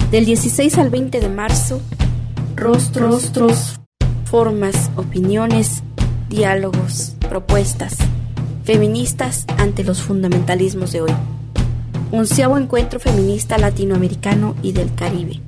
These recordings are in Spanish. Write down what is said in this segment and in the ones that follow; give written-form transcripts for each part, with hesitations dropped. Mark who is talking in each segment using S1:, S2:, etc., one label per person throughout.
S1: Del 16 al 20 de marzo, rostros, formas, opiniones, diálogos, propuestas, feministas ante los fundamentalismos de hoy. 11º Encuentro Feminista Latinoamericano y del Caribe.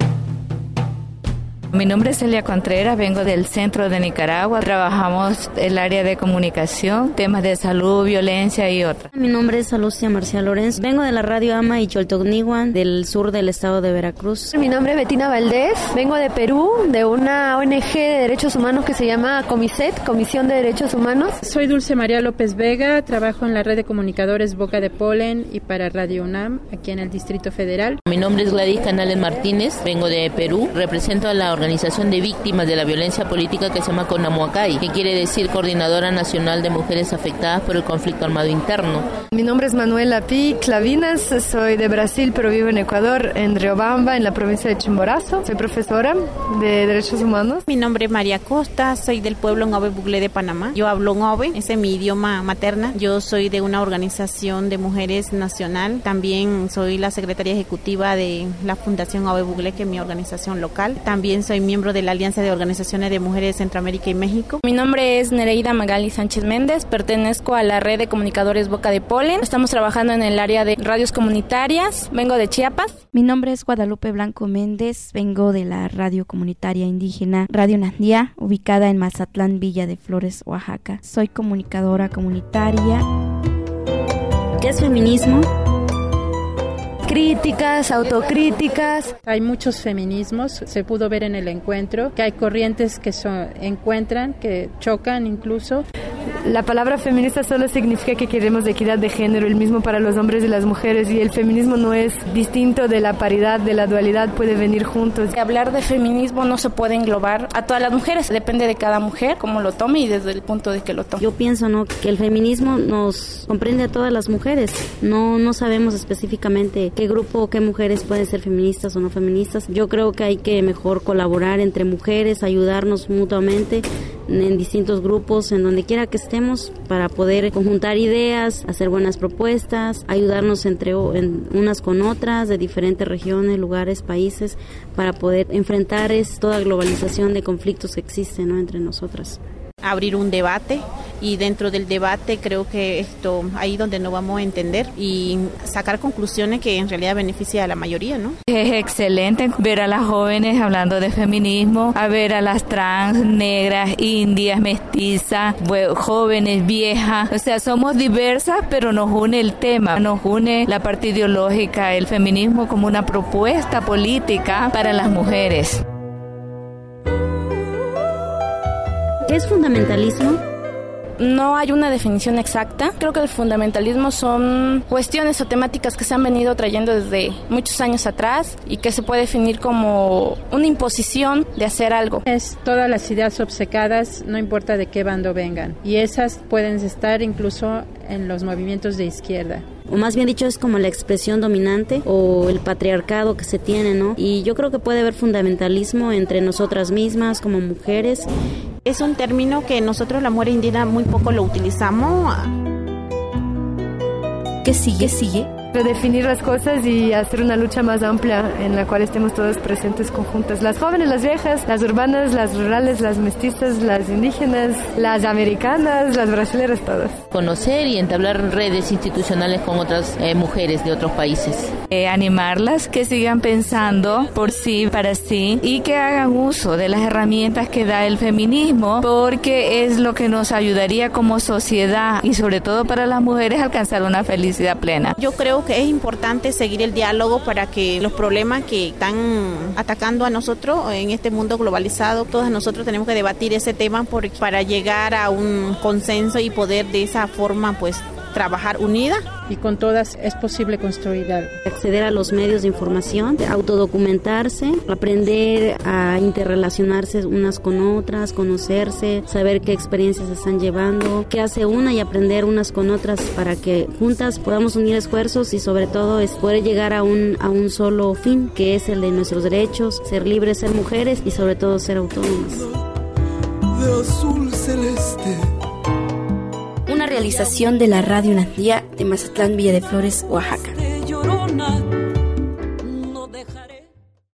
S2: Mi nombre es Celia Contreras, vengo del centro de Nicaragua. Trabajamos el área de comunicación, temas de salud, violencia y otras.
S3: Mi nombre es Alucia Marcial Lorenz, vengo de la radio Ama y Choltocnihuan, del sur del estado de Veracruz.
S4: Mi nombre es Betina Valdés, vengo de Perú, de una ONG de derechos humanos que se llama Comiset, Comisión de Derechos Humanos.
S5: Soy Dulce María López Vega, trabajo en la red de comunicadores Boca de Polen y para Radio UNAM, aquí en el Distrito Federal.
S6: Mi nombre es Gladys Canales Martínez, vengo de Perú, represento a la organización de víctimas de la violencia política que se llama CONAMUACAI, que quiere decir Coordinadora Nacional de Mujeres Afectadas por el Conflicto Armado Interno.
S7: Mi nombre es Manuela Pi Clavinas, soy de Brasil pero vivo en Ecuador, en Riobamba, en la provincia de Chimborazo. Soy profesora de Derechos Humanos.
S8: Mi nombre es María Costa, soy del pueblo Ngove Buglé de Panamá. Yo hablo Ngove, ese es mi idioma materna. Yo soy de una organización de mujeres nacional. También soy la secretaria ejecutiva de la Fundación Ngove Buglé, que es mi organización local. También soy miembro de la Alianza de Organizaciones de Mujeres de Centroamérica y México.
S9: Mi nombre es Nereida Magali Sánchez Méndez, pertenezco a la red de comunicadores Boca de Polen. Estamos trabajando en el área de radios comunitarias, vengo de Chiapas.
S10: Mi nombre es Guadalupe Blanco Méndez, vengo de la radio comunitaria indígena Radio Nandía, ubicada en Mazatlán, Villa de Flores, Oaxaca. Soy comunicadora comunitaria.
S3: ¿Qué es feminismo?
S4: Críticas, autocríticas.
S5: Hay muchos feminismos, se pudo ver en el encuentro, que hay corrientes que encuentran, que chocan incluso.
S7: La palabra feminista solo significa que queremos equidad de género, el mismo para los hombres y las mujeres, y el feminismo no es distinto de la paridad, de la dualidad, puede venir juntos.
S9: Hablar de feminismo no se puede englobar a todas las mujeres, depende de cada mujer, cómo lo tome y desde el punto de que lo tome.
S3: Yo pienso, ¿no?, que el feminismo nos comprende a todas las mujeres, no sabemos específicamente qué grupo o qué mujeres pueden ser feministas o no feministas. Yo creo que hay que mejor colaborar entre mujeres, ayudarnos mutuamente en distintos grupos, en donde quiera que estemos, para poder conjuntar ideas, hacer buenas propuestas, ayudarnos entre unas con otras de diferentes regiones, lugares, países, para poder enfrentar toda globalización de conflictos que existen, ¿no?, entre nosotras.
S8: Abrir un debate, y dentro del debate creo que ahí donde nos vamos a entender y sacar conclusiones que en realidad beneficia a la mayoría, ¿no?
S2: Es excelente ver a las jóvenes hablando de feminismo, a ver a las trans, negras, indias, mestizas, jóvenes, viejas, o sea, somos diversas, pero nos une el tema, nos une la parte ideológica, el feminismo como una propuesta política para las mujeres.
S3: ¿Qué es fundamentalismo?
S9: No hay una definición exacta. Creo que el fundamentalismo son cuestiones o temáticas que se han venido trayendo desde muchos años atrás y que se puede definir como una imposición de hacer algo.
S5: Es todas las ideas obcecadas, no importa de qué bando vengan. Y esas pueden estar incluso en los movimientos de izquierda.
S3: O más bien dicho, es como la expresión dominante o el patriarcado que se tiene, ¿no? Y yo creo que puede haber fundamentalismo entre nosotras mismas como mujeres.
S8: Es un término que nosotros, la mujer indígena, muy poco lo utilizamos.
S10: ¿Qué sigue?
S7: Redefinir las cosas y hacer una lucha más amplia en la cual estemos todas presentes conjuntas. Las jóvenes, las viejas, las urbanas, las rurales, las mestizas, las indígenas, las americanas, las brasileñas, todas.
S6: Conocer y entablar redes institucionales con otras mujeres de otros países.
S2: Animarlas que sigan pensando por sí, para sí, y que hagan uso de las herramientas que da el feminismo, porque es lo que nos ayudaría como sociedad y sobre todo para las mujeres alcanzar una felicidad plena.
S8: Yo creo que es importante seguir el diálogo para que los problemas que están atacando a nosotros en este mundo globalizado, todos nosotros tenemos que debatir ese tema para llegar a un consenso y poder de esa forma pues trabajar unida.
S5: Y con todas es posible construir algo.
S3: Acceder a los medios de información, autodocumentarse, aprender a interrelacionarse unas con otras, conocerse, saber qué experiencias se están llevando, qué hace una y aprender unas con otras para que juntas podamos unir esfuerzos y sobre todo es poder llegar a un solo fin, que es el de nuestros derechos, ser libres, ser mujeres y sobre todo ser autónomas.
S11: De azul celeste.
S1: Una realización de la Radio Nandía de Mazatlán, Villa de Flores, Oaxaca.